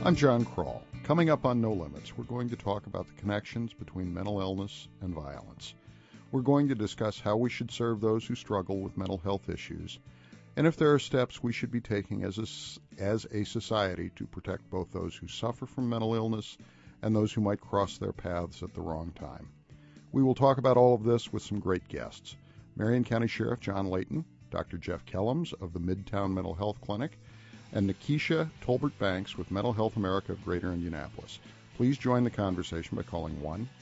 I'm John Kroll. Coming up on No Limits, we're going to talk about the connections between mental illness and violence. We're going to discuss how we should serve those who struggle with mental health issues, and if there are steps we should be taking as a society to protect both those who suffer from mental illness and those who might cross their paths at the wrong time. We will talk about all of this with some great guests. Marion County Sheriff John Layton, Dr. Jeff Kellums of the Midtown Mental Health Clinic, and Nikisha Tolbert-Banks with Mental Health America of Greater Indianapolis. Please join the conversation by calling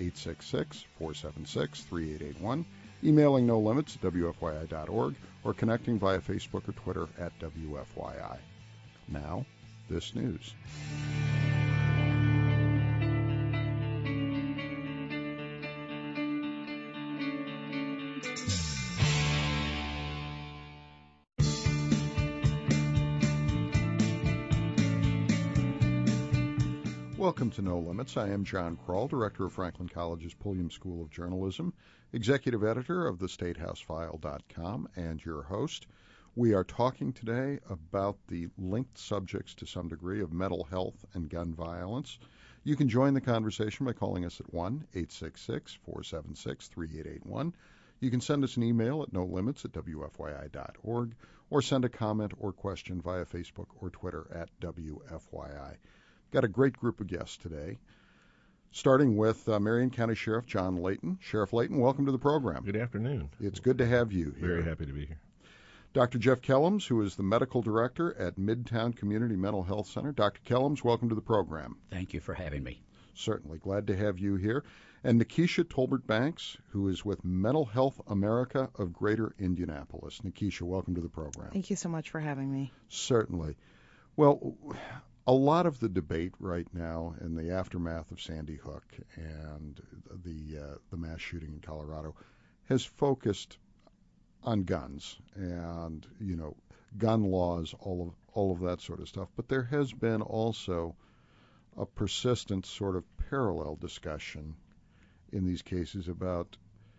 1-866-476-3881, emailing no limits at WFYI.org, or connecting via Facebook or Twitter at WFYI. Now, this news. Welcome to No Limits. I am John Kroll, Director of Franklin College's Pulliam School of Journalism, Executive Editor of thestatehousefile.com, and your host. We are talking today about the linked subjects to some degree of mental health and gun violence. You can join the conversation by calling us at 1-866-476-3881. You can send us an email at nolimits@wfyi.org or send a comment or question via Facebook or Twitter at WFYI. Got a great group of guests today, starting with Marion County Sheriff John Layton. Sheriff Layton, welcome to the program. Good afternoon. It's good to have you here. Very happy to be here. Dr. Jeff Kellums, who is the Medical Director at Midtown Community Mental Health Center. Dr. Kellums, welcome to the program. Thank you for having me. Certainly. Glad to have you here. And Nikisha Tolbert-Banks, who is with Mental Health America of Greater Indianapolis. Nikisha, welcome to the program. Thank you so much for having me. Certainly. Well, a lot of the debate right now in the aftermath of Sandy Hook and the mass shooting in Colorado has focused on guns and, gun laws, all of that sort of stuff. But there has been also a persistent sort of parallel discussion in these cases about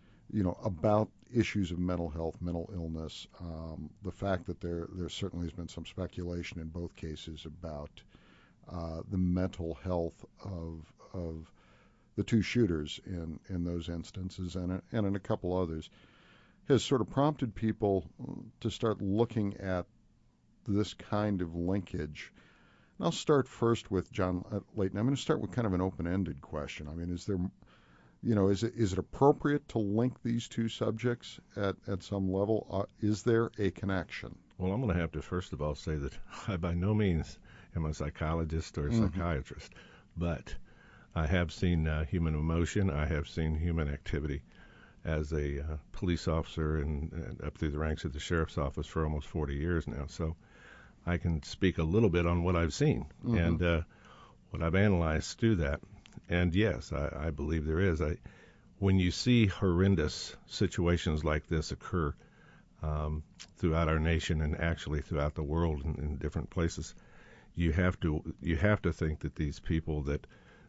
issues of mental health, mental illness. The fact that there certainly has been some speculation in both cases about the mental health of the two shooters in those instances and in a couple others has sort of prompted people to start looking at this kind of linkage. And I'll start first with John Layton. I'm going to start with kind of an open-ended question. I mean, is there, is it appropriate to link these two subjects at some level? Is there a connection? Well, I'm going to have to first of all say that I by no means am a psychologist or a psychiatrist, but I have seen human emotion. I have seen human activity as a police officer and up through the ranks of the sheriff's office for almost 40 years now. So I can speak a little bit on what I've seen and what I've analyzed through that. And yes, I believe there is. When you see horrendous situations like this occur throughout our nation and actually throughout the world in different places, you have to think that these people that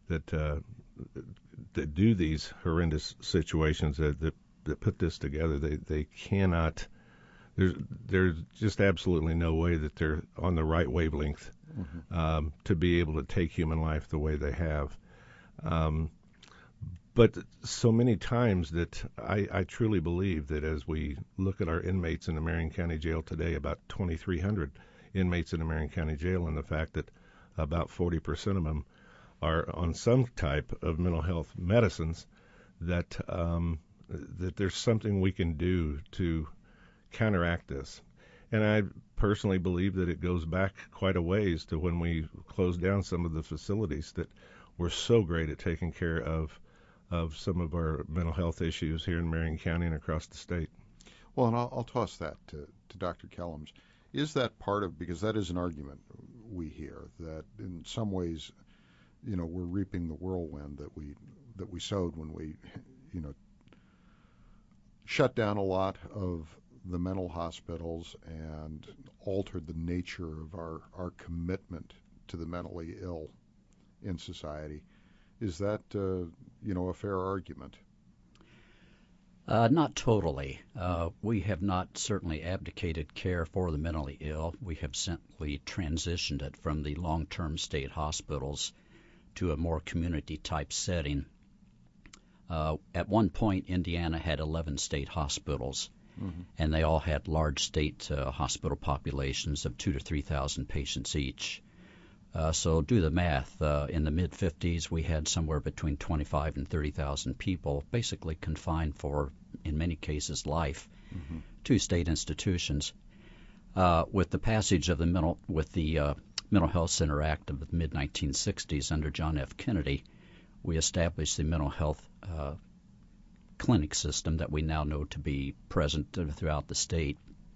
do these horrendous situations that put this together, they cannot. There's just absolutely no way that they're on the right wavelength to be able to take human life the way they have. But so many times that I truly believe that as we look at our inmates in the Marion County Jail today, about 2,300 inmates in the Marion County Jail, and the fact that about 40% of them are on some type of mental health medicines, that there's something we can do to counteract this. And I personally believe that it goes back quite a ways to when we closed down some of the facilities that were so great at taking care of some of our mental health issues here in Marion County and across the state. Well, and I'll toss that to Dr. Kellums. Is that part of, because that is an argument we hear, that in some ways, we're reaping the whirlwind that we sowed when we, shut down a lot of the mental hospitals and altered the nature of our commitment to the mentally ill in society. Is that, a fair argument? Not totally. We have not certainly abdicated care for the mentally ill. We have simply transitioned it from the long-term state hospitals to a more community-type setting. At one point, Indiana had 11 state hospitals, and they all had large state hospital populations of 2,000 to 3,000 patients each. So do the math. In the mid-50s, we had somewhere between 25 and 30,000 people basically confined for, in many cases, life to state institutions. With the passage of the Mental Health Center Act of the mid-1960s under John F. Kennedy, we established the mental health clinic system that we now know to be present throughout the state.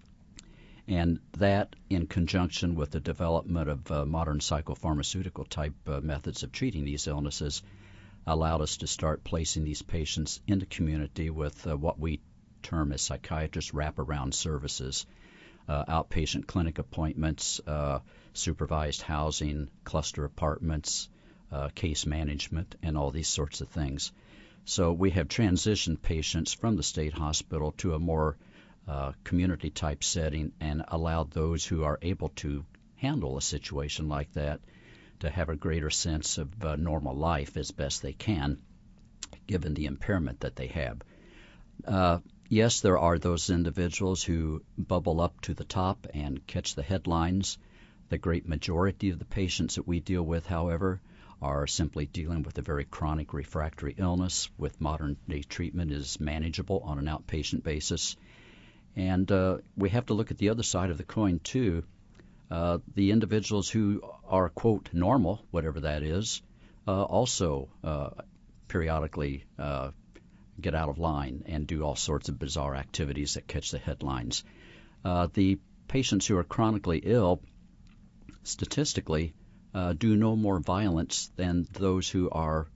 And that, in conjunction with the development of modern psychopharmaceutical type methods of treating these illnesses, allowed us to start placing these patients in the community with what we term as psychiatrist wraparound services, outpatient clinic appointments, supervised housing, cluster apartments, case management, and all these sorts of things. So we have transitioned patients from the state hospital to a more community-type setting and allowed those who are able to handle a situation like that to have a greater sense of normal life as best they can, given the impairment that they have. Yes, there are those individuals who bubble up to the top and catch the headlines. The great majority of the patients that we deal with, however, are simply dealing with a very chronic refractory illness with modern-day treatment is manageable on an outpatient basis. And we have to look at the other side of the coin, too. The individuals who are, quote, normal, whatever that is, also periodically get out of line and do all sorts of bizarre activities that catch the headlines. The patients who are chronically ill, statistically, do no more violence than those who are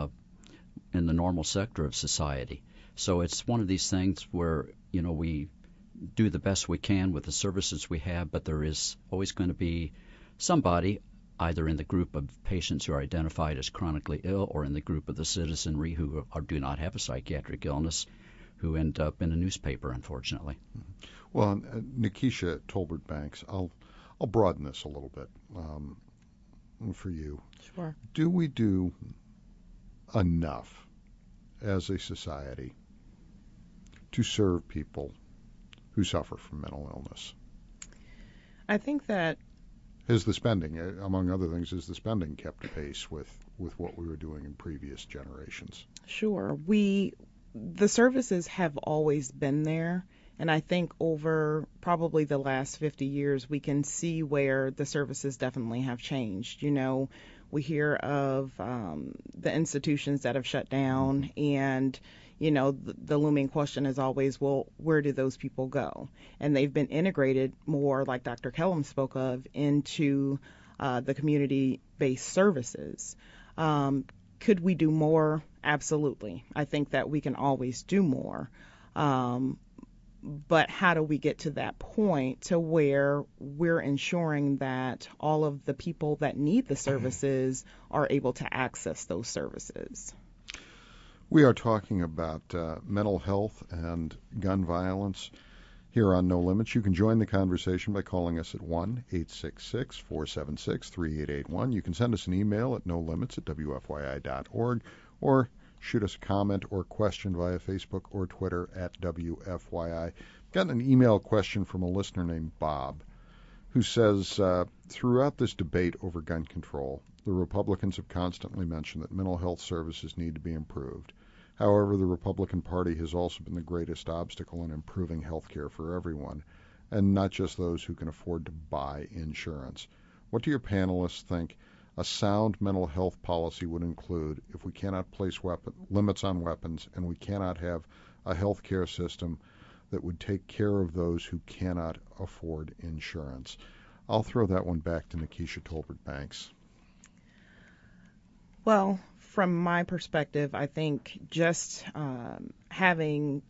in the normal sector of society. So it's one of these things where, we do the best we can with the services we have, but there is always going to be somebody, either in the group of patients who are identified as chronically ill or in the group of the citizenry who do not have a psychiatric illness, who end up in a newspaper, unfortunately. Well, Nikisha Tolbert Banks, I'll broaden this a little bit for you. Sure. Do we do enough as a society to serve people who suffer from mental illness? I think that Has the spending, among other things, kept pace with what we were doing in previous generations? Sure. The services have always been there, and I think over probably the last 50 years, we can see where the services definitely have changed. We hear of the institutions that have shut down, and the looming question is always, well, where do those people go? And they've been integrated more, like Dr. Kellum spoke of, into the community-based services. Could we do more? Absolutely. I think that we can always do more. But how do we get to that point to where we're ensuring that all of the people that need the services are able to access those services? We are talking about mental health and gun violence here on No Limits. You can join the conversation by calling us at 1-866-476-3881. You can send us an email at nolimits@wfyi.org or shoot us a comment or question via Facebook or Twitter at WFYI. Got an email question from a listener named Bob who says, throughout this debate over gun control, the Republicans have constantly mentioned that mental health services need to be improved. However, the Republican Party has also been the greatest obstacle in improving health care for everyone, and not just those who can afford to buy insurance. What do your panelists think a sound mental health policy would include if we cannot place limits on weapons and we cannot have a health care system that would take care of those who cannot afford insurance? I'll throw that one back to Nikisha Tolbert Banks. Well, from my perspective, I think just having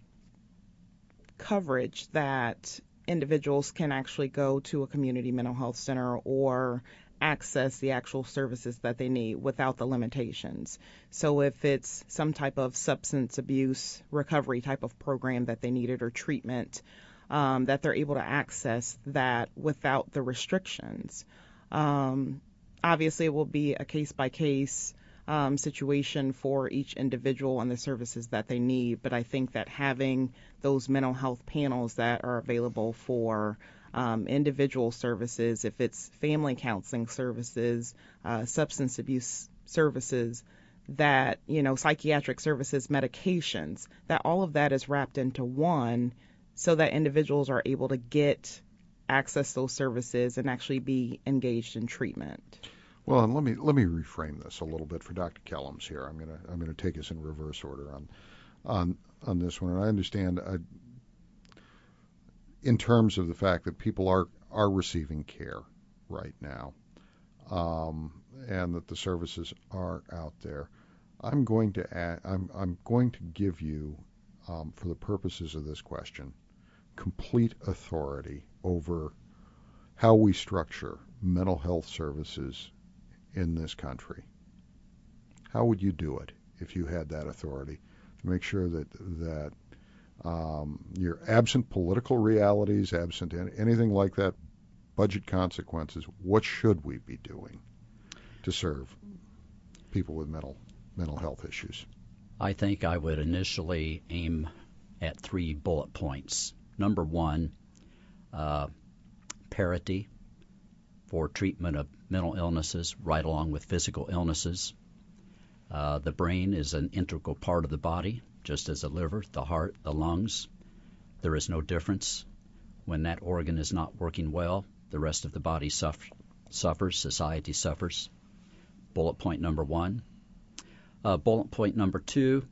coverage that individuals can actually go to a community mental health center or access the actual services that they need without the limitations. So if it's some type of substance abuse recovery type of program that they needed or treatment, that they're able to access that without the restrictions. Obviously, it will be a case-by-case situation for each individual and the services that they need, but I think that having those mental health panels that are available for individual services, if it's family counseling services, substance abuse services, that, psychiatric services, medications, that all of that is wrapped into one so that individuals are able to access those services and actually be engaged in treatment. Well, and let me reframe this a little bit for Dr. Kellums here. I'm gonna take us in reverse order on this one. And I understand in terms of the fact that people are receiving care right now, and that the services are out there. I'm going to give you, for the purposes of this question, complete authority over how we structure mental health services in this country. How would you do it if you had that authority to make sure that you're absent political realities, absent anything like that, budget consequences? What should we be doing to serve people with mental health issues? I think I would initially aim at 3 bullet points. Number 1, parity for treatment of mental illnesses right along with physical illnesses. The brain is an integral part of the body, just as the liver, the heart, the lungs. There is no difference. When that organ is not working well, the rest of the body suffers, society suffers. Bullet point number 1. Bullet point number 2,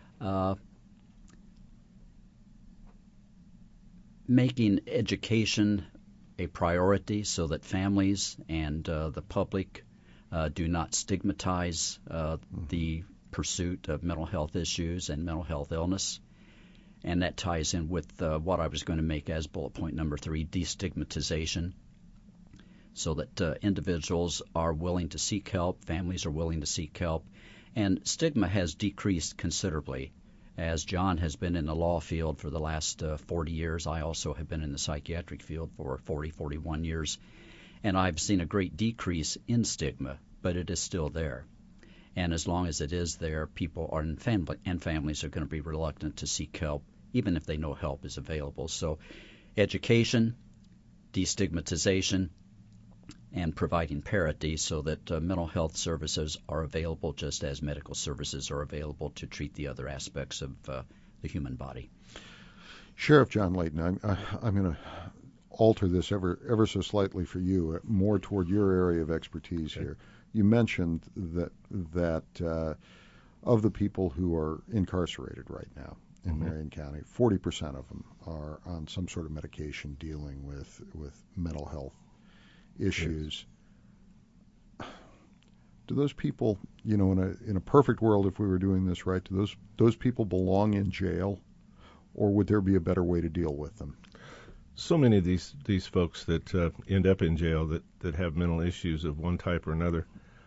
making education a priority so that families and the public do not stigmatize the pursuit of mental health issues and mental health illness. And that ties in with what I was going to make as bullet point number 3, destigmatization, so that individuals are willing to seek help, families are willing to seek help, and stigma has decreased considerably. As John has been in the law field for the last 40 years, I also have been in the psychiatric field for 41 years, and I've seen a great decrease in stigma, but it is still there. And as long as it is there, people are and families are going to be reluctant to seek help, even if they know help is available. So education, destigmatization, and providing parity so that mental health services are available just as medical services are available to treat the other aspects of the human body. Sheriff John Layton, I'm going to alter this ever so slightly for you, more toward your area of expertise here. You mentioned that of the people who are incarcerated right now in Marion County, 40% of them are on some sort of medication dealing with mental health issues. Yes. Do those people, in a perfect world, if we were doing this right, do those people belong in jail, or would there be a better way to deal with them? So many of these folks that end up in jail that have mental issues of one type or another,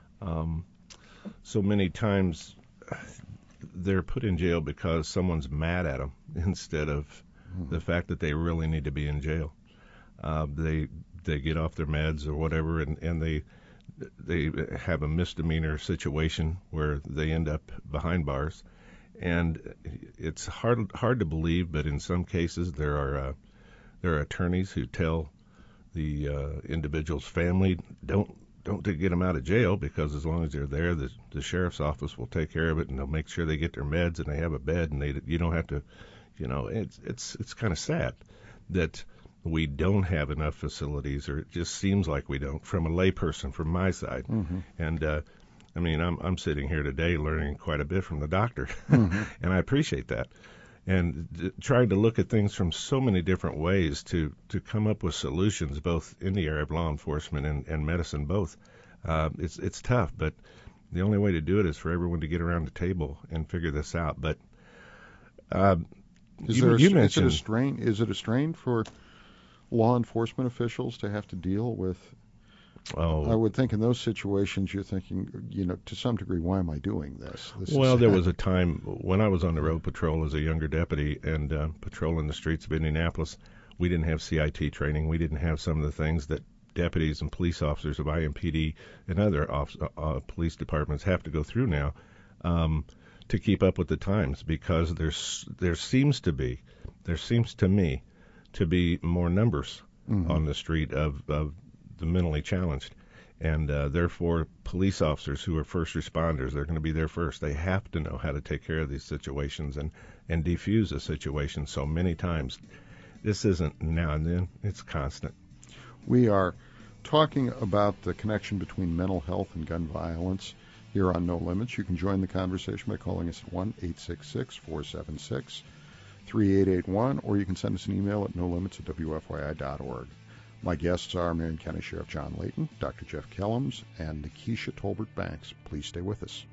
so many times they're put in jail because someone's mad at them instead of the fact that they really need to be in jail. They get off their meds or whatever, and they have a misdemeanor situation where they end up behind bars, and it's hard to believe, but in some cases there are attorneys who tell the individual's family, don't get them out of jail, because as long as they're there, the sheriff's office will take care of it, and they'll make sure they get their meds and they have a bed, and you don't have to, it's kind of sad that we don't have enough facilities, or it just seems like we don't, from a layperson, from my side. And I'm sitting here today learning quite a bit from the doctor, and I appreciate that. And trying to look at things from so many different ways to come up with solutions, both in the area of law enforcement and medicine, both. It's tough, but the only way to do it is for everyone to get around the table and figure this out. But is it a strain for law enforcement officials to have to deal with Oh, I would think in those situations you're thinking, to some degree, why am I doing this? well, there was a time when I was on the road patrol as a younger deputy and patrolling the streets of Indianapolis. We didn't have CIT training. We didn't have some of the things that deputies and police officers of IMPD and other police departments have to go through now to keep up with the times, because there seems to me to be more numbers on the street of the mentally challenged, and therefore police officers who are first responders, they're going to be there first. They have to know how to take care of these situations and defuse a situation. So many times, this isn't now and then; it's constant. We are talking about the connection between mental health and gun violence here on No Limits. You can join the conversation by calling us at 1-866-476-3881, or you can send us an email at nolimits@wfyi.org. My guests are Marion County Sheriff John Layton, Dr. Jeff Kellums, and Nikisha Tolbert-Banks. Please stay with us.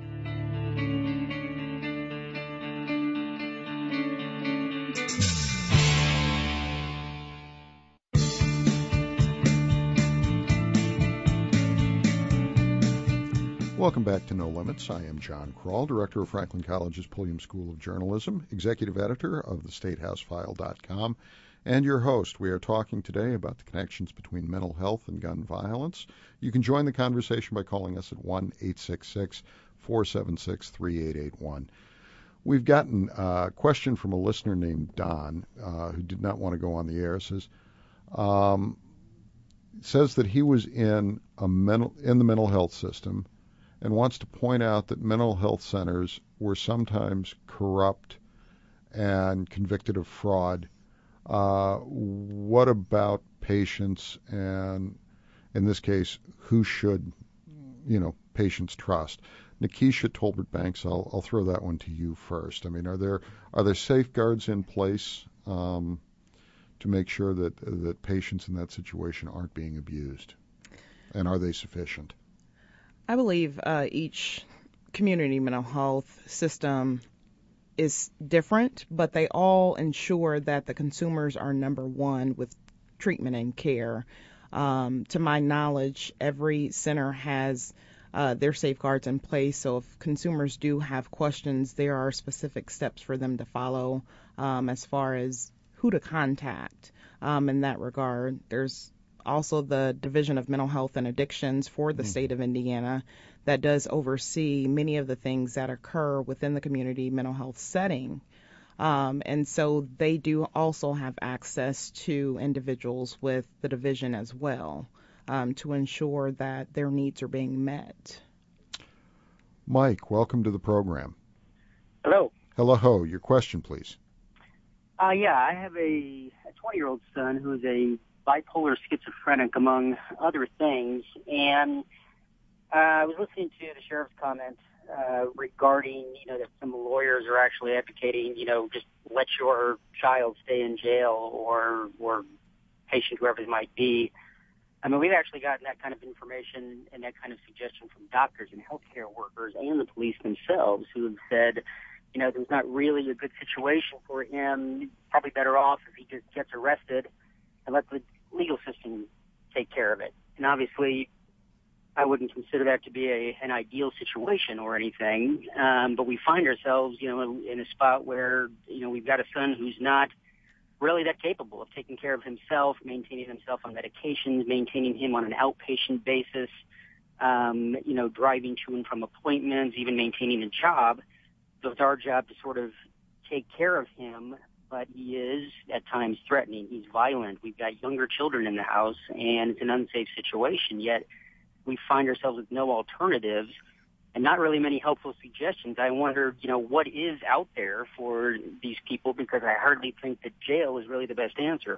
Welcome back to No Limits. I am John Kroll, Director of Franklin College's Pulliam School of Journalism, Executive Editor of theStateHouseFile.com, and your host. We are talking today about the connections between mental health and gun violence. You can join the conversation by calling us at 1-866-476-3881. We've gotten a question from a listener named Don, who did not want to go on the air. Says that he was in the mental health system and wants to point out that mental health centers were sometimes corrupt and convicted of fraud. What about patients, and in this case, who should, patients trust? Nikisha Tolbert-Banks, I'll throw that one to you first. I mean, are there safeguards in place to make sure that patients in that situation aren't being abused, and are they sufficient? I believe each community mental health system is different, but they all ensure that the consumers are number one with treatment and care. To my knowledge, every center has their safeguards in place, so if consumers do have questions, there are specific steps for them to follow as far as who to contact in that regard. There's also the Division of Mental Health and Addictions for the state of Indiana that does oversee many of the things that occur within the community mental health setting. And so they do also have access to individuals with the division as well to ensure that their needs are being met. Mike, welcome to the program. Hello. Hello. Your question, please. I have a 20-year-old son who's a bipolar schizophrenic, among other things, and I was listening to the sheriff's comment regarding, that some lawyers are actually advocating, just let your child stay in jail or patient, whoever it might be. I mean, we've actually gotten that kind of information and that kind of suggestion from doctors and healthcare workers and the police themselves, who have said, there's not really a good situation for him. Probably better off if he just gets arrested and let the legal system take care of it. And obviously, I wouldn't consider that to be an ideal situation or anything, but we find ourselves, in a spot where, we've got a son who's not really that capable of taking care of himself, maintaining himself on medications, maintaining him on an outpatient basis, driving to and from appointments, even maintaining a job. So it's our job to sort of take care of him, but he is at times threatening. He's violent. We've got younger children in the house, and it's an unsafe situation, yet we find ourselves with no alternatives and not really many helpful suggestions. I wonder, what is out there for these people, because I hardly think that jail is really the best answer.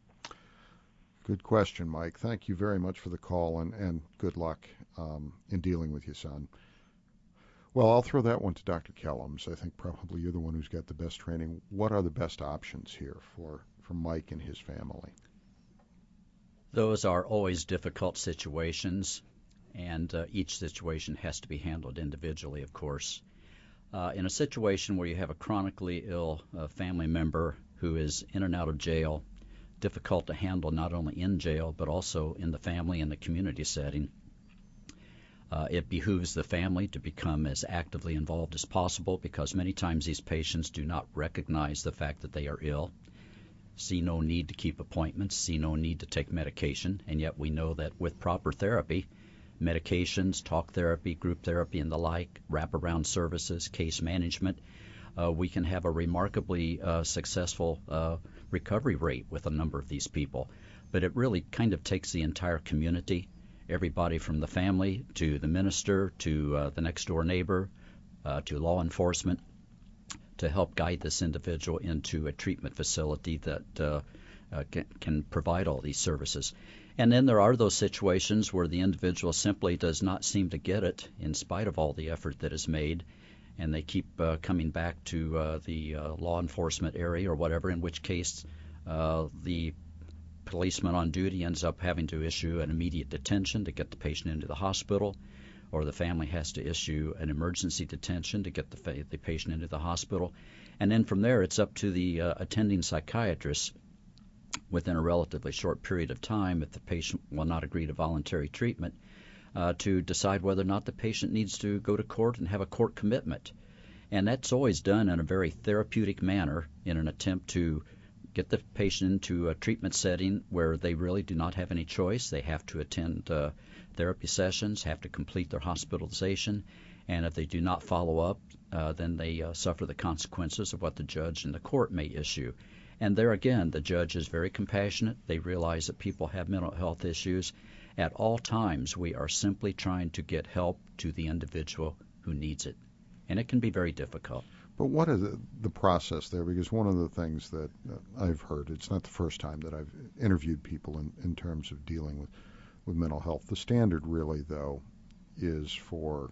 Good question, Mike. Thank you very much for the call, and good luck in dealing with your son. Well, I'll throw that one to Dr. Kellums. I think probably you're the one who's got the best training. What are the best options here for Mike and his family? Those are always difficult situations, and each situation has to be handled individually, of course. In a situation where you have a chronically ill family member who is in and out of jail, difficult to handle not only in jail but also in the family and the community setting. It behooves the family to become as actively involved as possible, because many times these patients do not recognize the fact that they are ill, see no need to keep appointments, see no need to take medication, and yet we know that with proper therapy, medications, talk therapy, group therapy, and the like, wraparound services, case management, we can have a remarkably successful recovery rate with a number of these people. But it really kind of takes the entire community, everybody from the family to the minister to the next door neighbor to law enforcement, to help guide this individual into a treatment facility that can provide all these services. And then there are those situations where the individual simply does not seem to get it in spite of all the effort that is made, and they keep coming back to the law enforcement area or whatever, in which case the policeman on duty ends up having to issue an immediate detention to get the patient into the hospital, or the family has to issue an emergency detention to get the patient into the hospital. And then from there, it's up to the attending psychiatrist within a relatively short period of time, if the patient will not agree to voluntary treatment, to decide whether or not the patient needs to go to court and have a court commitment. And that's always done in a very therapeutic manner in an attempt to get the patient into a treatment setting where they really do not have any choice. They have to attend therapy sessions, have to complete their hospitalization, and if they do not follow up, then they suffer the consequences of what the judge and the court may issue. And there again, the judge is very compassionate. They realize that people have mental health issues. At all times, we are simply trying to get help to the individual who needs it. And it can be very difficult. But what is the process there? Because one of the things that I've heard, it's not the first time that I've interviewed people in terms of dealing with mental health. The standard really, though, is for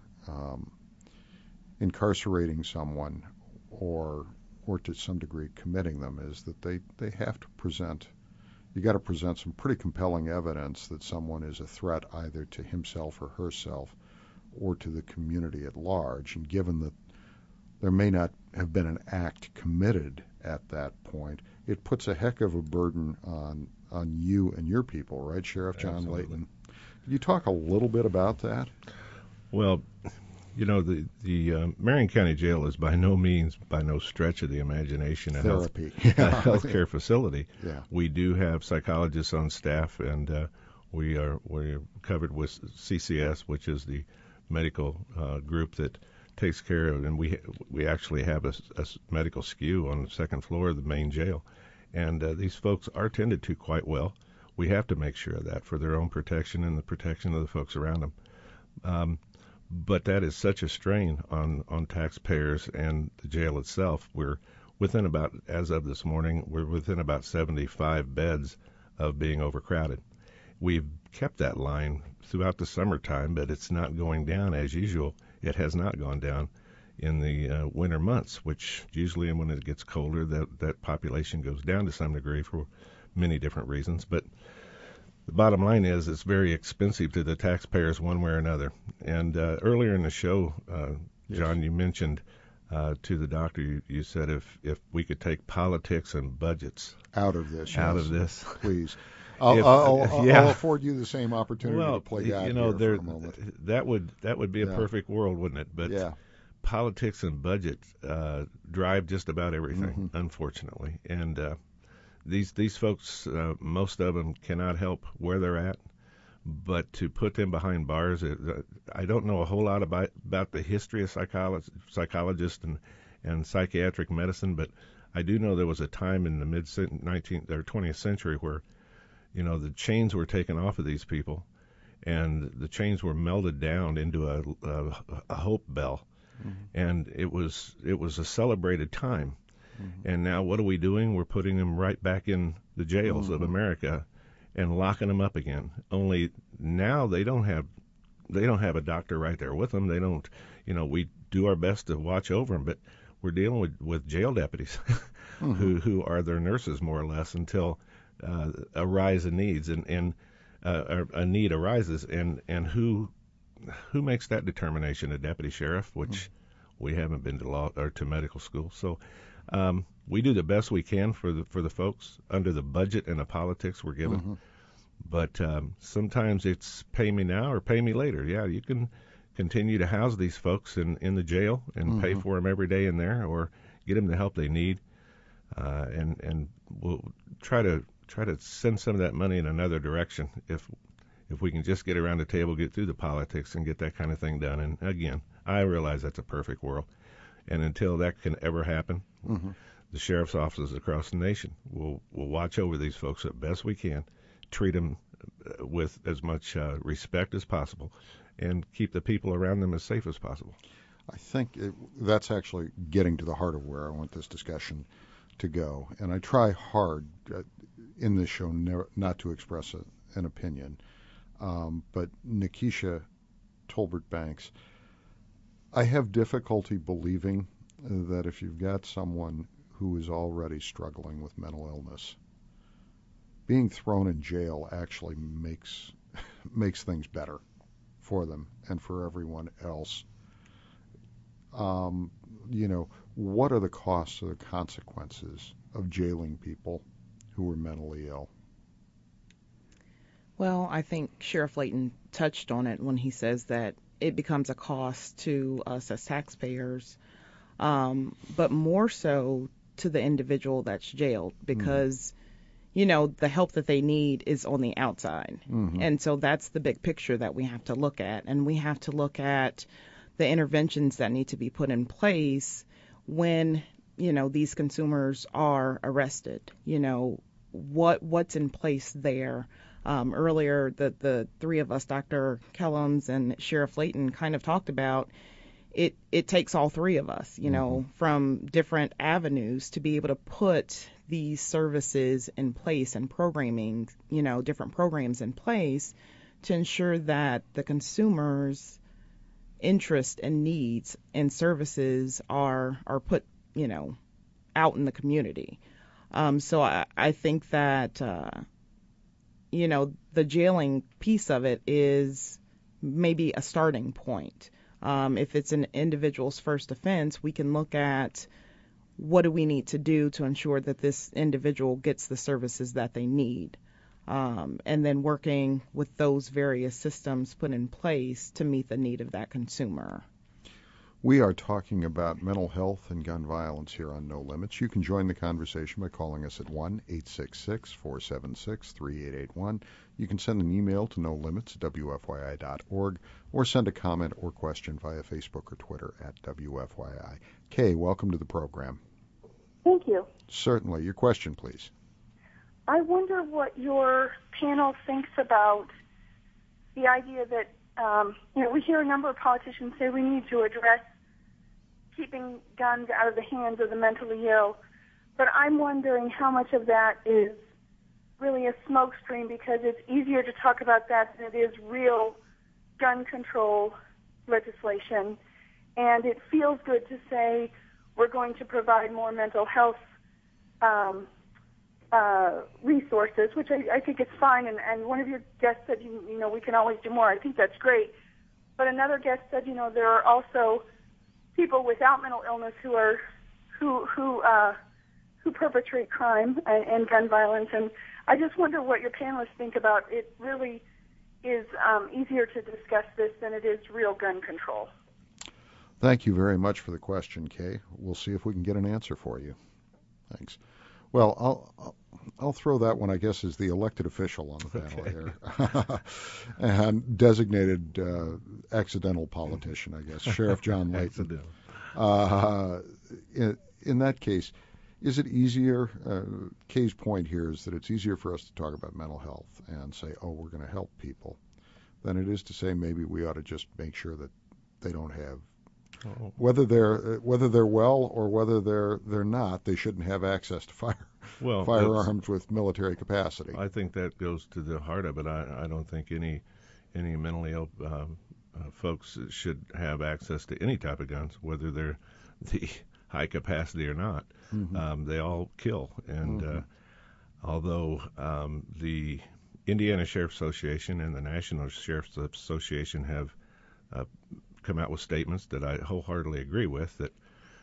incarcerating someone or to some degree committing them, is that they have to present, you got to present some pretty compelling evidence that someone is a threat either to himself or herself or to the community at large. And given that there may not have been an act committed at that point, it puts a heck of a burden on you and your people, right, Sheriff John Absolutely. Layton? Could you talk a little bit about that? Well, you know, the Marion County Jail is by no stretch of the imagination a healthcare facility. Yeah. We do have psychologists on staff, and we're covered with CCS, which is the medical group that takes care of, and we actually have a medical SKU on the second floor of the main jail, and these folks are tended to quite well. We have to make sure of that for their own protection and the protection of the folks around them. But that is such a strain on taxpayers and the jail itself. We're within about, as of this morning, we're within about 75 beds of being overcrowded. We've kept that line throughout the summertime, but it's not going down as usual. It has not gone down in the winter months, which usually when it gets colder, that population goes down to some degree for many different reasons. But the bottom line is it's very expensive to the taxpayers one way or another. And earlier in the show, John, you mentioned to the doctor, you said if we could take politics and budgets out of this, please. I'll afford you the same opportunity to play God here for a moment. That would be a perfect world, wouldn't it? But politics and budget drive just about everything, unfortunately. And these folks, most of them cannot help where they're at. But to put them behind bars, I don't know a whole lot about the history of psychologists and psychiatric medicine, but I do know there was a time in the mid-19th or 20th century where, you know, the chains were taken off of these people, and the chains were melded down into a hope bell, and it was a celebrated time. And now what are we doing? We're putting them right back in the jails of America and locking them up again. Only now they don't have a doctor right there with them. They don't, you know, we do our best to watch over them, but we're dealing with jail deputies who are their nurses more or less until a rise in needs and a need arises, and who makes that determination? A deputy sheriff, which we haven't been to law or to medical school. So We do the best we can for the folks under the budget and the politics we're given. Mm-hmm. But sometimes it's pay me now or pay me later. Yeah, you can continue to house these folks in the jail and pay for them every day in there, or get them the help they need, and we'll try to send some of that money in another direction if we can just get around the table, get through the politics, and get that kind of thing done. And again, I realize that's a perfect world, and until that can ever happen, the sheriff's offices across the nation will watch over these folks as best we can, treat them with as much respect as possible, and keep the people around them as safe as possible. I think that's actually getting to the heart of where I want this discussion to go. And I try hard in this show not to express an opinion. But Nikisha Tolbert Banks, I have difficulty believing that if you've got someone who is already struggling with mental illness, being thrown in jail actually makes things better for them and for everyone else. What are the costs or the consequences of jailing people who are mentally ill? Well, I think Sheriff Layton touched on it when he says that it becomes a cost to us as taxpayers, but more so to the individual that's jailed, because the help that they need is on the outside. And so that's the big picture that we have to look at. And we have to look at the interventions that need to be put in place when, these consumers are arrested. What's in place there. Earlier, the three of us, Dr. Kellums and Sheriff Layton, kind of talked about it takes all three of us, from different avenues to be able to put these services in place and programming, different programs in place to ensure that the consumers' interest and needs and services are put, out in the community. So I think that, the jailing piece of it is maybe a starting point. If it's an individual's first offense, we can look at what do we need to do to ensure that this individual gets the services that they need, and then working with those various systems put in place to meet the need of that consumer. We are talking about mental health and gun violence here on No Limits. You can join the conversation by calling us at 1-866-476-3881. You can send an email to nolimits@wfyi.org, or send a comment or question via Facebook or Twitter at WFYI. Kay, welcome to the program. Thank you. Certainly. Your question, please. I wonder what your panel thinks about the idea that, we hear a number of politicians say we need to address keeping guns out of the hands of the mentally ill, but I'm wondering how much of that is really a smokescreen, because it's easier to talk about that than it is real gun control legislation. And it feels good to say we're going to provide more mental health resources, which I think is fine. And one of your guests said, we can always do more. I think that's great. But another guest said, there are also people without mental illness who perpetrate crime and gun violence. And I just wonder what your panelists think about it. Really is easier to discuss this than it is real gun control. Thank you very much for the question, Kay. We'll see if we can get an answer for you. Thanks. Well, I'll throw that one, I guess, as the elected official on the panel here, and designated accidental politician, I guess, Sheriff John Layton. In that case, is it easier? Kay's point here is that it's easier for us to talk about mental health and say, "Oh, we're going to help people," than it is to say maybe we ought to just make sure that they don't have. Whether they're well or whether they're not, they shouldn't have access to firearms with military capacity. I think that goes to the heart of it. I don't think any mentally ill folks should have access to any type of guns, whether they're the high capacity or not. They all kill. And although the Indiana Sheriff's Association and the National Sheriff's Association have come out with statements that I wholeheartedly agree with, that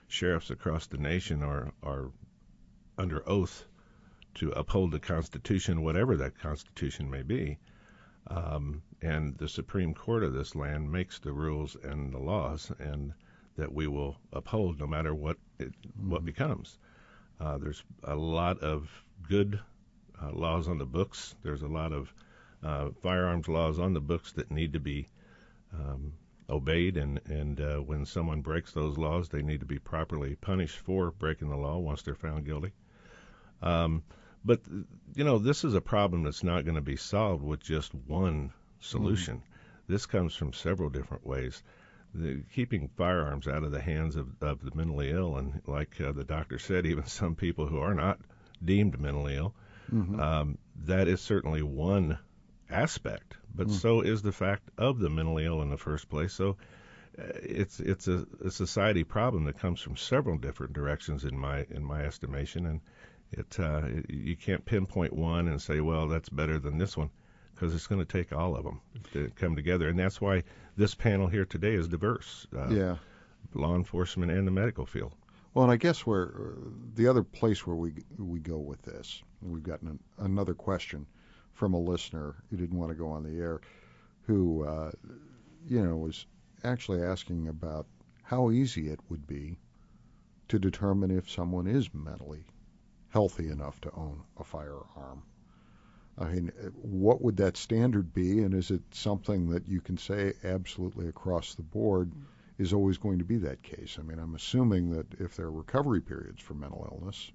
sheriffs across the nation are under oath to uphold the Constitution, whatever that Constitution may be. And the Supreme Court of this land makes the rules and the laws, and that we will uphold no matter what becomes. There's a lot of good laws on the books. There's a lot of firearms laws on the books that need to be obeyed, and when someone breaks those laws, they need to be properly punished for breaking the law once they're found guilty. But, this is a problem that's not going to be solved with just one solution. This comes from several different ways. Keeping firearms out of the hands of the mentally ill, and like the doctor said, even some people who are not deemed mentally ill, that is certainly one aspect, but so is the fact of the mentally ill in the first place. So it's a society problem that comes from several different directions in my estimation, and you can't pinpoint one and say, well, that's better than this one, because it's going to take all of them to come together, and that's why this panel here today is diverse. Law enforcement and the medical field. Well, and I guess where the other place where we go with this, we've gotten another question from a listener who didn't want to go on the air, who was actually asking about how easy it would be to determine if someone is mentally healthy enough to own a firearm. I mean, what would that standard be, and is it something that you can say absolutely across the board is always going to be that case? I mean, I'm assuming that if there are recovery periods for mental illness,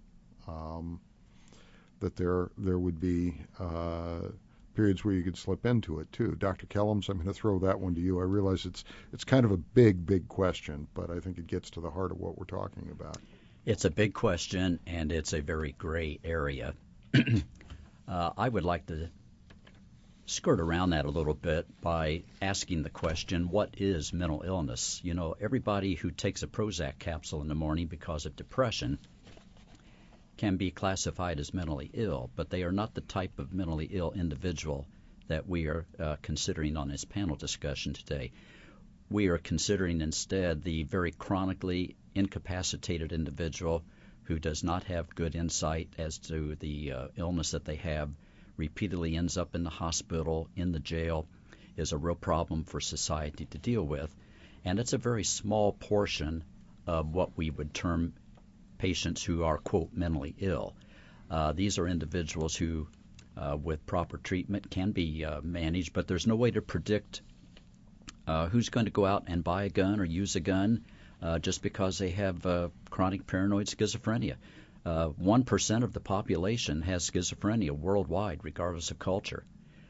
that there would be periods where you could slip into it too. Dr. Kellums, I'm going to throw that one to you. I realize it's kind of a big question, but I think it gets to the heart of what we're talking about. It's a big question, and it's a very gray area. I would like to skirt around that a little bit by asking the question, what is mental illness? Everybody who takes a Prozac capsule in the morning because of depression can be classified as mentally ill, but they are not the type of mentally ill individual that we are considering on this panel discussion today. We are considering instead the very chronically incapacitated individual who does not have good insight as to the illness that they have, repeatedly ends up in the hospital, in the jail, is a real problem for society to deal with. And it's a very small portion of what we would term patients who are, quote, mentally ill. These are individuals who, with proper treatment, can be managed, but there's no way to predict who's going to go out and buy a gun or use a gun just because they have chronic paranoid schizophrenia. 1% of the population has schizophrenia worldwide, regardless of culture.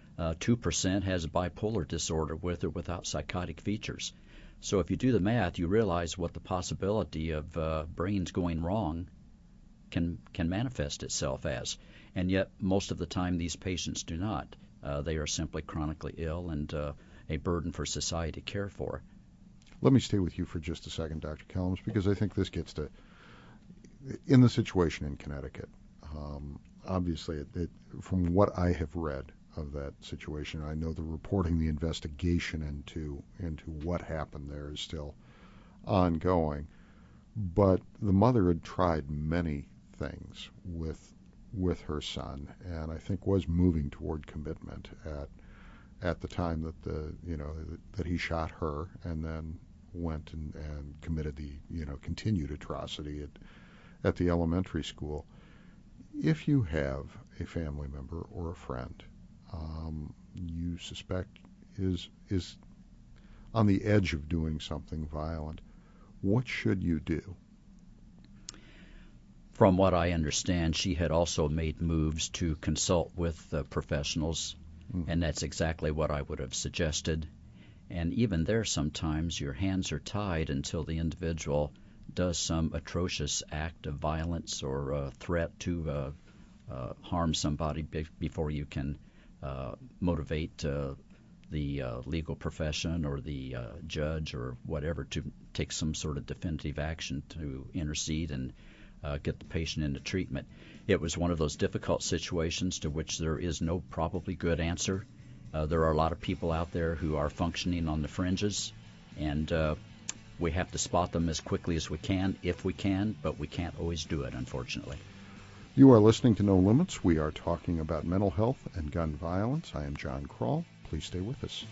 2% has a bipolar disorder with or without psychotic features. So if you do the math, you realize what the possibility of brains going wrong can manifest itself as. And yet, most of the time, these patients do not. They are simply chronically ill and a burden for society to care for. Let me stay with you for just a second, Dr. Kellums, because I think this gets to, in the situation in Connecticut, obviously, from what I have read of that situation, I know the reporting, the investigation into what happened there is still ongoing. But the mother had tried many things with her son, and I think was moving toward commitment at the time that he shot her, and then went and committed the continued atrocity at the elementary school. If you have a family member or a friend you suspect is on the edge of doing something violent, what should you do? From what I understand, she had also made moves to consult with professionals, and that's exactly what I would have suggested. And even there, sometimes your hands are tied until the individual does some atrocious act of violence or threat to harm somebody before you can motivate the legal profession or the judge or whatever to take some sort of definitive action to intercede and get the patient into treatment. It was one of those difficult situations to which there is no probably good answer. There are a lot of people out there who are functioning on the fringes, and We have to spot them as quickly as we can, if we can, but we can't always do it, unfortunately. You are listening to No Limits. We are talking about mental health and gun violence. I am John Krall. Please stay with us.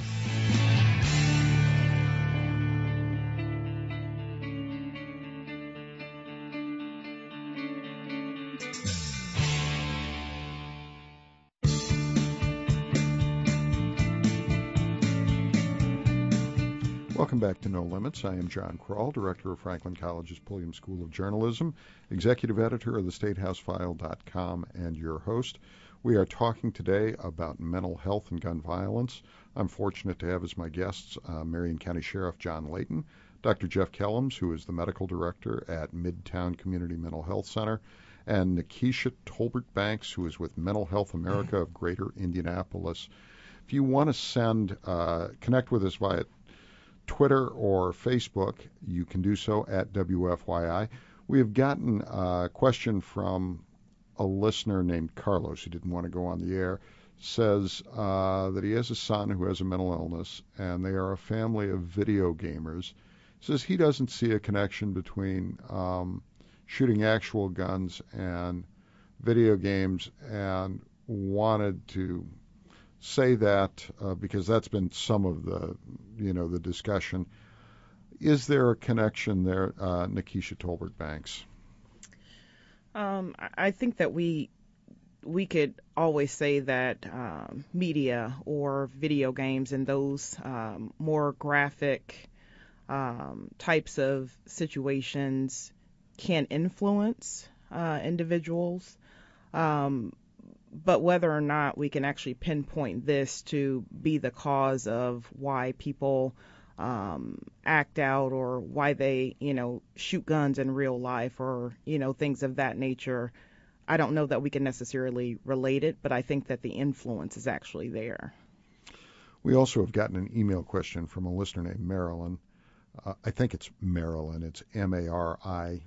Welcome back to No Limits. I am John Krall, Director of Franklin College's Pulliam School of Journalism, Executive Editor of theStateHouseFile.com, and your host. We are talking today about mental health and gun violence. I'm fortunate to have as my guests Marion County Sheriff John Layton, Dr. Jeff Kellums, who is the Medical Director at Midtown Community Mental Health Center, and Nikisha Tolbert-Banks, who is with Mental Health America of Greater Indianapolis. If you want to connect with us via Twitter or Facebook, you can do so at WFYI. We have gotten a question from a listener named Carlos, who didn't want to go on the air, says that he has a son who has a mental illness, and they are a family of video gamers. Says he doesn't see a connection between shooting actual guns and video games, and wanted to say that because that's been some of the discussion. Is there a connection there, Nikisha Tolbert-Banks? I think that we could always say that media or video games and those more graphic types of situations can influence individuals. But whether or not we can actually pinpoint this to be the cause of why people act out or why they, shoot guns in real life or, things of that nature, I don't know that we can necessarily relate it, but I think that the influence is actually there. We also have gotten an email question from a listener named Marilyn. I think it's Marilyn. It's Marilynn.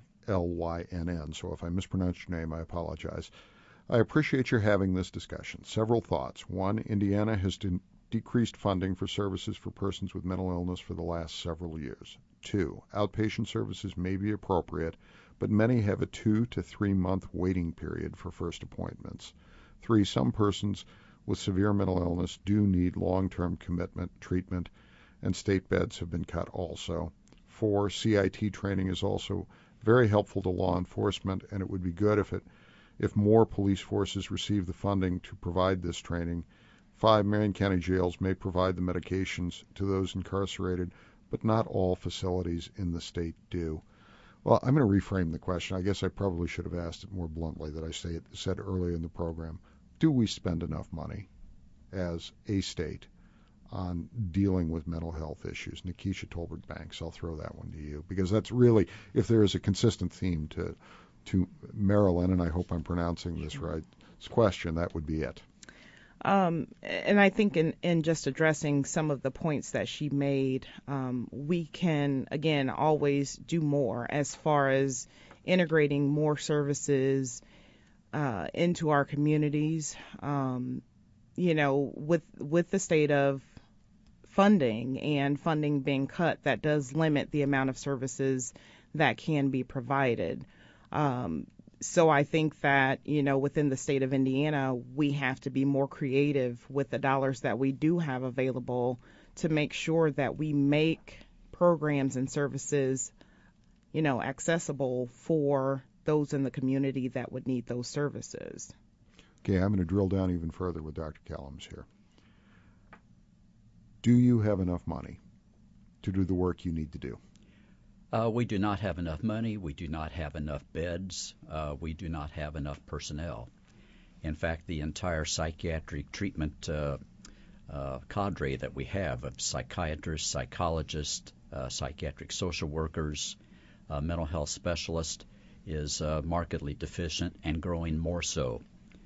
So if I mispronounce your name, I apologize. I appreciate your having this discussion. Several thoughts. One, Indiana has decreased funding for services for persons with mental illness for the last several years. Two, outpatient services may be appropriate, but many have a 2 to 3 month waiting period for first appointments. Three, some persons with severe mental illness do need long-term commitment, treatment, and state beds have been cut also. Four, CIT training is also very helpful to law enforcement, and it would be good if more police forces receive the funding to provide this training. 5, Marion County jails may provide the medications to those incarcerated, but not all facilities in the state do. Well, I'm going to reframe the question. I guess I probably should have asked it more bluntly than I said earlier in the program. Do we spend enough money as a state on dealing with mental health issues? Nikisha Tolbert-Banks, I'll throw that one to you, because that's really, if there is a consistent theme to Marilyn, and I hope I'm pronouncing this right, this question, that would be it. And I think in just addressing some of the points that she made, we can, again, always do more as far as integrating more services into our communities. With the state of funding and funding being cut, that does limit the amount of services that can be provided. So I think that, within the state of Indiana, we have to be more creative with the dollars that we do have available to make sure that we make programs and services, accessible for those in the community that would need those services. Okay, I'm going to drill down even further with Dr. Kellums here. Do you have enough money to do the work you need to do? We do not have enough money. We do not have enough beds. We do not have enough personnel. In fact, the entire psychiatric treatment cadre that we have of psychiatrists, psychologists, psychiatric social workers, mental health specialists is markedly deficient and growing more so.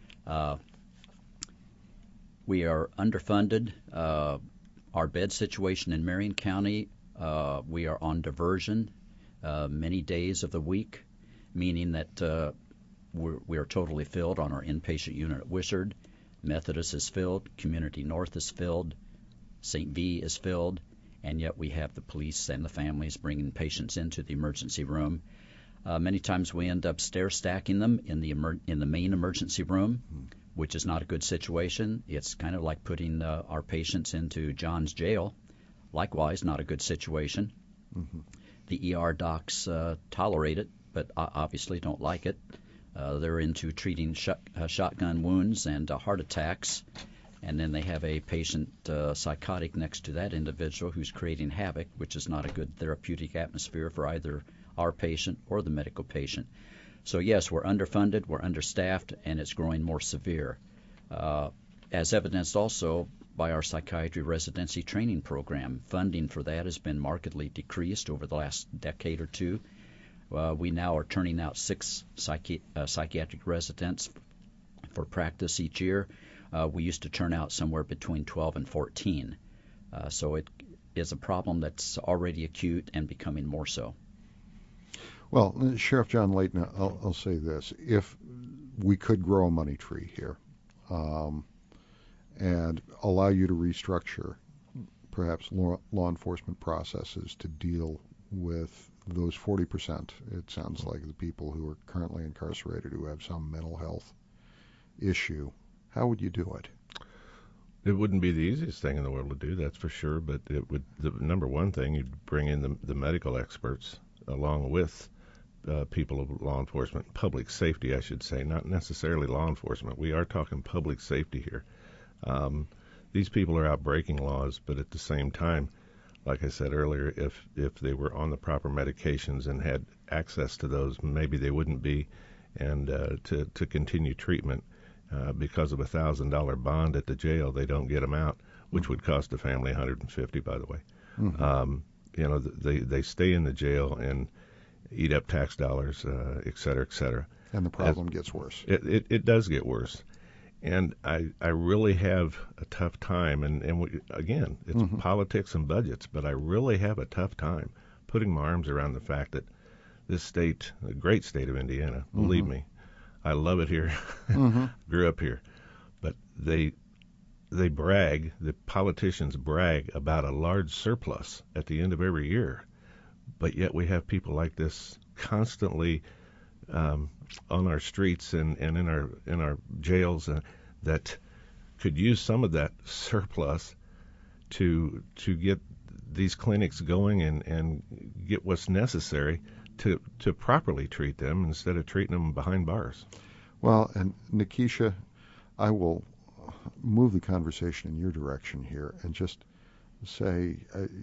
We are underfunded. Our bed situation in Marion County, we are on diversion many days of the week, meaning that we are totally filled on our inpatient unit at Wishard. Methodist is filled, Community North is filled, St. V is filled, and yet we have the police and the families bringing patients into the emergency room. Many times we end up stair stacking them in the main emergency room, which is not a good situation. It's kind of like putting our patients into John's jail. Likewise, not a good situation. Mm-hmm. The ER docs tolerate it, but obviously don't like it. They're into treating shotgun wounds and heart attacks, and then they have a patient psychotic next to that individual who's creating havoc, which is not a good therapeutic atmosphere for either our patient or the medical patient. So yes, we're underfunded, we're understaffed, and it's growing more severe, as evidenced also by our psychiatry residency training program. Funding for that has been markedly decreased over the last decade or two. We now are turning out 6 psychiatric residents for practice each year. We used to turn out somewhere between 12 and 14. So it is a problem that's already acute and becoming more so. Well, Sheriff John Layton, I'll say this. If we could grow a money tree here and allow you to restructure perhaps law enforcement processes to deal with those 40%, it sounds like, the people who are currently incarcerated who have some mental health issue, how would you do it? It wouldn't be the easiest thing in the world to do, that's for sure, but it would. The number one thing, you'd bring in the medical experts along with people of law enforcement, public safety, I should say, not necessarily law enforcement. We are talking public safety here. These people are out breaking laws, but at the same time, like I said earlier, if they were on the proper medications and had access to those, maybe they wouldn't be. And to continue treatment because of $1,000 bond at the jail, they don't get them out, which would cost the family $150, by the way. Mm-hmm. They stay in the jail and eat up tax dollars, et cetera, et cetera. And the problem gets worse. It does get worse. And I really have a tough time, and again, it's mm-hmm. politics and budgets, but I really have a tough time putting my arms around the fact that this state, the great state of Indiana, believe mm-hmm. me, I love it here, mm-hmm. grew up here, but they brag, the politicians brag about a large surplus at the end of every year, but yet we have people like this constantly on our streets and in our jails that could use some of that surplus to get these clinics going and get what's necessary to properly treat them instead of treating them behind bars. Well, and Nikisha, I will move the conversation in your direction here and just say,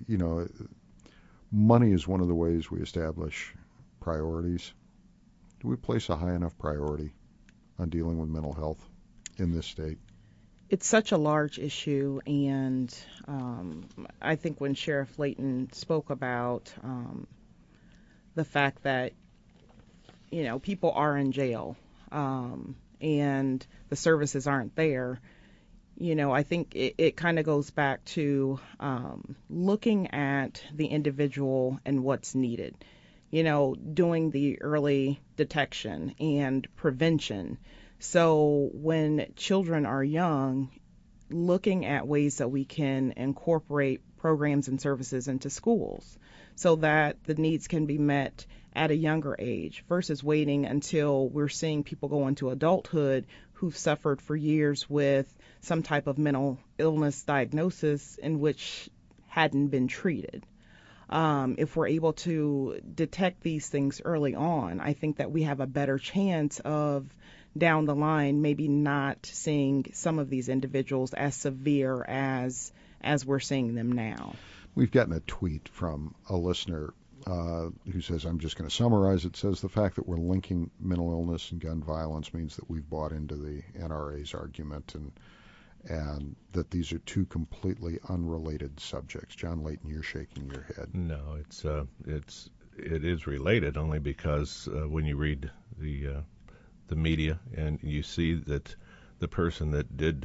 money is one of the ways we establish priorities. Do we place a high enough priority on dealing with mental health in this state? It's such a large issue, and I think when Sheriff Layton spoke about the fact that, people are in jail and the services aren't there, I think it kind of goes back to looking at the individual and what's needed. Doing the early detection and prevention. So when children are young, looking at ways that we can incorporate programs and services into schools so that the needs can be met at a younger age versus waiting until we're seeing people go into adulthood who've suffered for years with some type of mental illness diagnosis in which hadn't been treated. If we're able to detect these things early on, I think that we have a better chance of down the line maybe not seeing some of these individuals as severe as we're seeing them now. We've gotten a tweet from a listener who says, I'm just going to summarize it, says the fact that we're linking mental illness and gun violence means that we've bought into the NRA's argument and that these are two completely unrelated subjects. John Layton, you're shaking your head. No, it is related only because when you read the media and you see that the person that did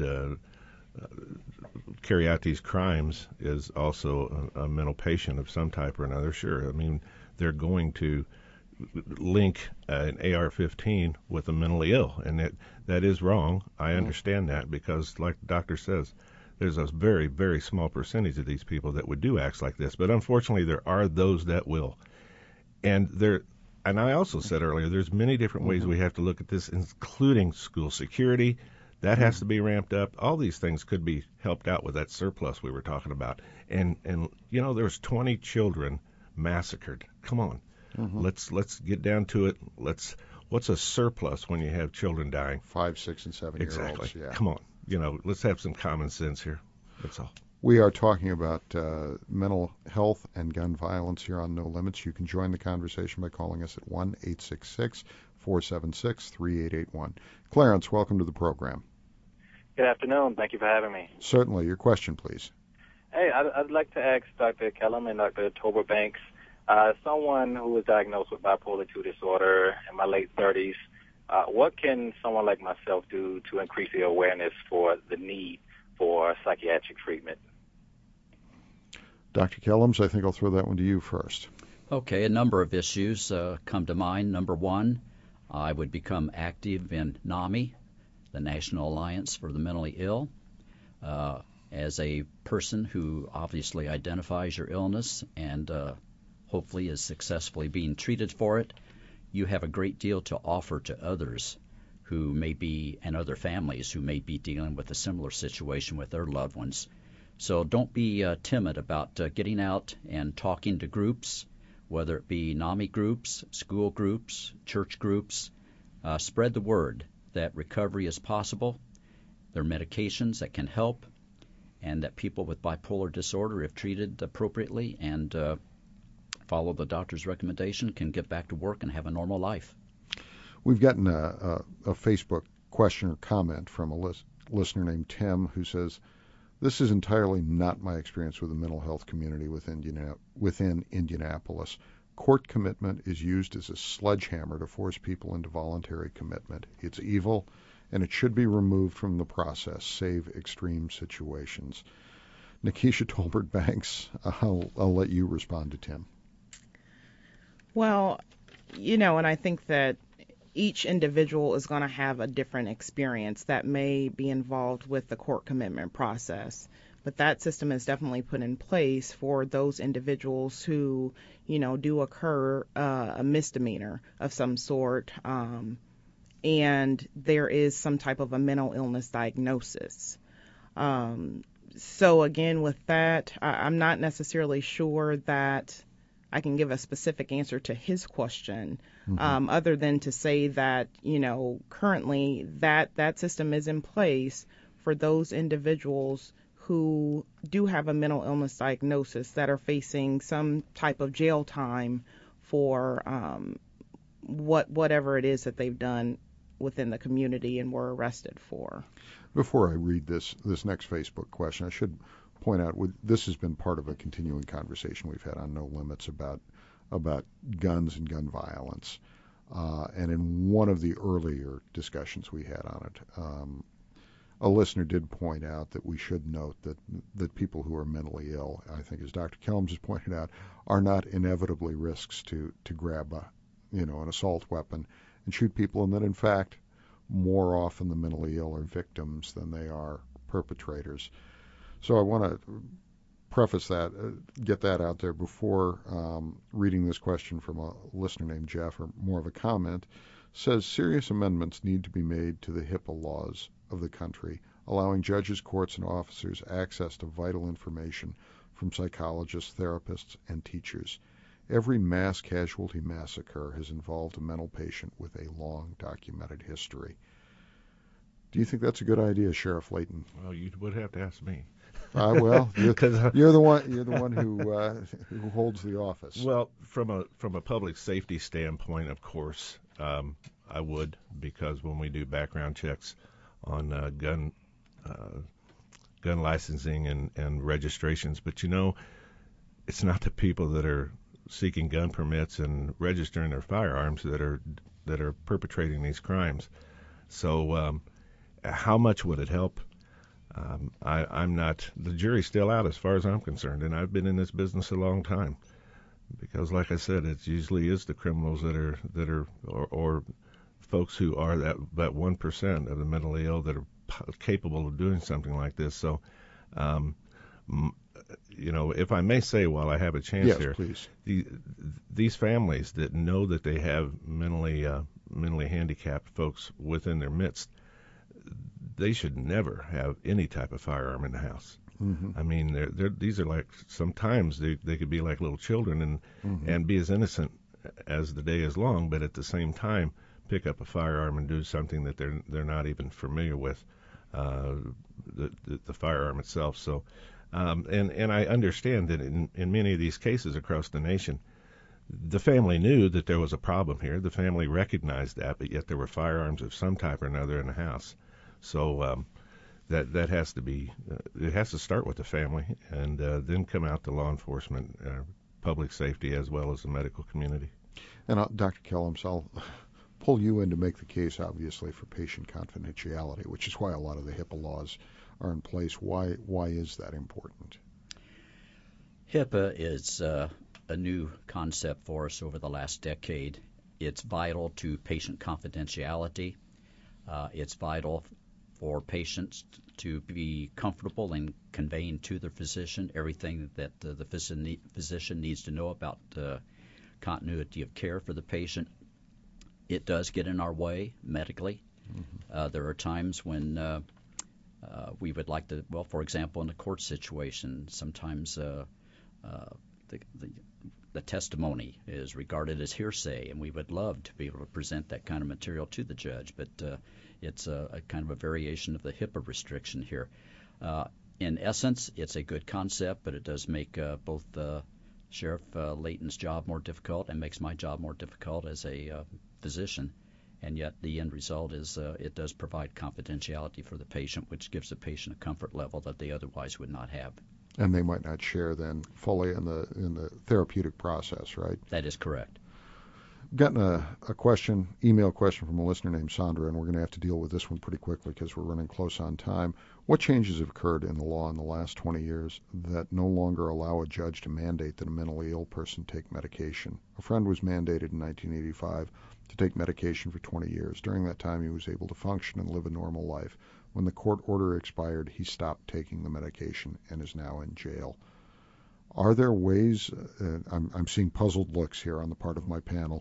carry out these crimes is also a mental patient of some type or another. Sure, I mean they're going to link an AR-15 with a mentally ill, and that is wrong. I understand that because, like the doctor says, there's a very, very small percentage of these people that would do acts like this. But unfortunately, there are those that will. And I also said earlier, there's many different ways we have to look at this, including school security. That has to be ramped up. All these things could be helped out with that surplus we were talking about. And there's 20 children massacred. Come on. Let's get down to it. What's a surplus when you have children dying? 5, 6, and 7-year-olds. Exactly. Yeah. Come on. Let's have some common sense here. That's all. We are talking about mental health and gun violence here on No Limits. You can join the conversation by calling us at 1-866-476-3881. Clarence, welcome to the program. Good afternoon. Thank you for having me. Certainly. Your question, please. Hey, I'd like to ask Dr. Kellum and Dr. Tober-Banks, someone who was diagnosed with bipolar II disorder in my late 30s, what can someone like myself do to increase the awareness for the need for psychiatric treatment? Dr. Kellums, I think I'll throw that one to you first. Okay, a number of issues come to mind. Number one, I would become active in NAMI, the National Alliance for the Mentally Ill. As a person who obviously identifies your illness and hopefully is successfully being treated for it, you have a great deal to offer to others who may be, and other families who may be dealing with a similar situation with their loved ones. So don't be timid about getting out and talking to groups, whether it be NAMI groups, school groups, church groups. Spread the word that recovery is possible. There are medications that can help, and that people with bipolar disorder, if treated appropriately and follow the doctor's recommendation, can get back to work and have a normal life. We've gotten a Facebook question or comment from a listener named Tim who says, "This is entirely not my experience with the mental health community within Indianapolis. Court commitment is used as a sledgehammer to force people into voluntary commitment. It's evil, and it should be removed from the process, save extreme situations." Nikisha Tolbert-Banks, I'll let you respond to Tim. Well, and I think that each individual is going to have a different experience that may be involved with the court commitment process. But that system is definitely put in place for those individuals who, do occur a misdemeanor of some sort, and there is some type of a mental illness diagnosis. So again, with that, I'm not necessarily sure that I can give a specific answer to his question, other than to say that, currently that system is in place for those individuals who do have a mental illness diagnosis that are facing some type of jail time for whatever it is that they've done within the community and were arrested for. Before I read this next Facebook question, I should point out this has been part of a continuing conversation we've had on No Limits about guns and gun violence. And in one of the earlier discussions we had on it, a listener did point out that we should note that people who are mentally ill, I think as Dr. Kellums has pointed out, are not inevitably risks to grab an assault weapon and shoot people, and that in fact more often the mentally ill are victims than they are perpetrators. So I want to preface that, get that out there before reading this question from a listener named Jeff, or more of a comment. Says serious amendments need to be made to the HIPAA laws of the country, allowing judges, courts, and officers access to vital information from psychologists, therapists, and teachers. Every mass casualty massacre has involved a mental patient with a long documented history. Do you think that's a good idea, Sheriff Layton? Well, you would have to ask me. Well, you're the one who holds the office. Well, from a public safety standpoint, of course, I would, because when we do background checks on gun licensing and registrations, but it's not the people that are seeking gun permits and registering their firearms that are perpetrating these crimes. So, how much would it help? I'm not. The jury's still out as far as I'm concerned, and I've been in this business a long time. Because, like I said, it usually is the criminals that are or folks who are that 1% of the mentally ill that are capable of doing something like this. So, If I may say, while I have a chance yes, here, please. These families that know that they have mentally handicapped folks within their midst, they should never have any type of firearm in the house. Mm-hmm. I mean, these are like, sometimes they could be like little children and be as innocent as the day is long, but at the same time pick up a firearm and do something that they're not even familiar with, the firearm itself. So, and I understand that in many of these cases across the nation, the family knew that there was a problem here. The family recognized that, but yet there were firearms of some type or another in the house. So that has to be, it has to start with the family and then come out to law enforcement, public safety, as well as the medical community. And Dr. Kellums, I'll pull you in to make the case, obviously, for patient confidentiality, which is why a lot of the HIPAA laws are in place. Why is that important? HIPAA is a new concept for us over the last decade. It's vital to patient confidentiality. It's vital for patients to be comfortable in conveying to their physician everything that the physician needs to know about continuity of care for the patient. It does get in our way medically. Mm-hmm. There are times when we would like to, well, for example, in a court situation, sometimes the testimony is regarded as hearsay, and we would love to be able to present that kind of material to the judge, but it's a kind of a variation of the HIPAA restriction here. In essence, it's a good concept, but it does make both Sheriff Layton's job more difficult and makes my job more difficult as a physician. And yet the end result is it does provide confidentiality for the patient, which gives the patient a comfort level that they otherwise would not have. And they might not share then fully in the therapeutic process, right? That is correct. Gotten a email question from a listener named Sandra, and we're going to have to deal with this one pretty quickly because we're running close on time. What changes have occurred in the law in the last 20 years that no longer allow a judge to mandate that a mentally ill person take medication? A friend was mandated in 1985 to take medication for 20 years. During that time, he was able to function and live a normal life. When the court order expired, he stopped taking the medication and is now in jail. Are there ways, I'm seeing puzzled looks here on the part of my panel,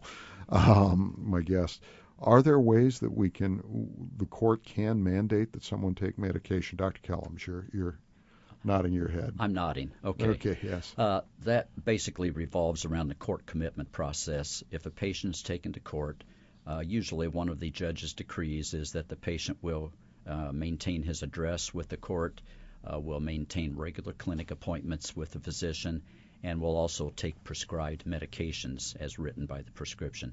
my guests, are there ways that the court can mandate that someone take medication? Dr. Kellums, you're nodding your head. I'm nodding. Okay. Okay, yes. That basically revolves around the court commitment process. If a patient is taken to court, usually one of the judge's decrees is that the patient will maintain his address with the court, will maintain regular clinic appointments with the physician, and will also take prescribed medications as written by the prescription.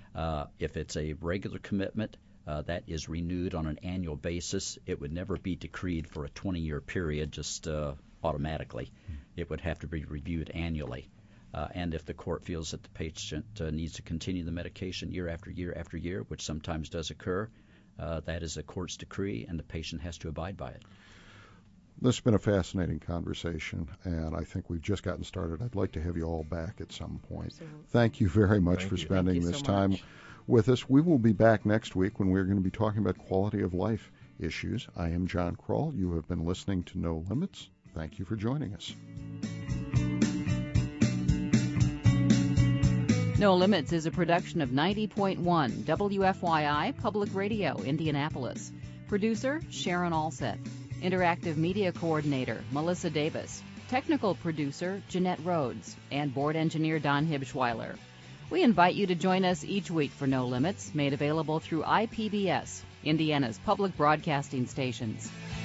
If it's a regular commitment, that is renewed on an annual basis. It would never be decreed for a 20-year period just automatically. It would have to be reviewed annually. And if the court feels that the patient needs to continue the medication year after year after year, which sometimes does occur, that is a court's decree, and the patient has to abide by it. This has been a fascinating conversation, and I think we've just gotten started. I'd like to have you all back at some point. Absolutely. Thank you very much for spending this time with us. We will be back next week when we're going to be talking about quality of life issues. I am John Kroll. You have been listening to No Limits. Thank you for joining us. No Limits is a production of 90.1 WFYI Public Radio, Indianapolis. Producer, Sharon Alseth. Interactive Media Coordinator, Melissa Davis. Technical Producer, Jeanette Rhodes. And Board Engineer, Don Hibschweiler. We invite you to join us each week for No Limits, made available through IPBS, Indiana's public broadcasting stations.